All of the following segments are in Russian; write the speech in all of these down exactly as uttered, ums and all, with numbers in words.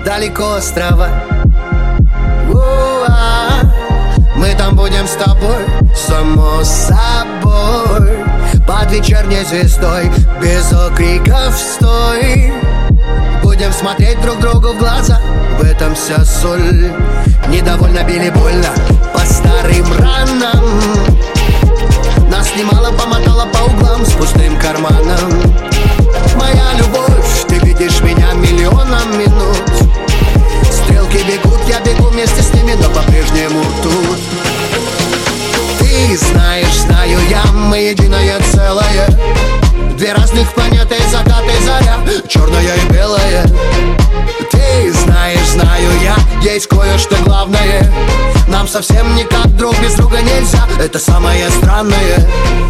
далеко острова. У-а, мы там будем с тобой, само собой, под вечерней звездой, без окриков стой. Будем смотреть друг другу в глаза, в этом вся соль. Недовольно били больно по старым ранам. Нас немало помотало по углам с пустым карманом. Моя любовь, ты видишь меня миллионом минут. Стрелки бегут, я бегу вместе с ними, но по-прежнему тут. Ты знаешь, знаю я, мы единое целое. Две разных планеты, закат и заря, черное и белое. Ты знаешь, знаю я, есть кое-что главное. Нам совсем никак друг без друга нельзя, это самое странное.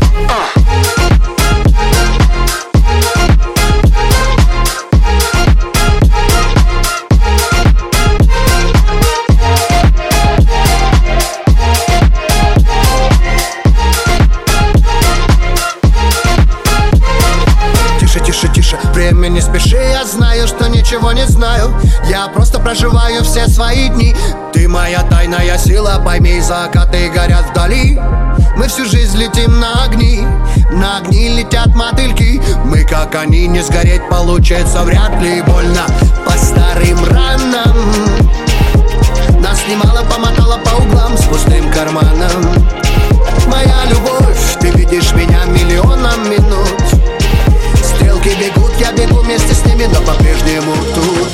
Тише, тише, время не спеши, я знаю, что ничего не знаю. Я просто проживаю все свои дни. Ты моя тайная сила, пойми, закаты горят вдали. Мы всю жизнь летим на огни, на огни летят мотыльки. Мы как они, не сгореть получается вряд ли. Больно по старым ранам. Нас немало помотало по углам с пустым карманом. Моя любовь, ты видишь меня миллионом минут. Стрелки бегут, я бегу вместе с ними, но по-прежнему тут.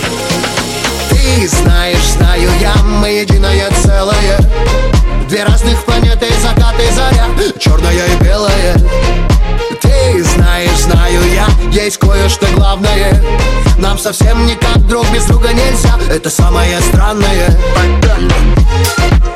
Ты знаешь, знаю я, мы единое целое. Две разных планеты, закат и заря, черное и белое. Ты знаешь, знаю я, есть кое-что главное. Нам совсем никак друг без друга нельзя, это самое странное.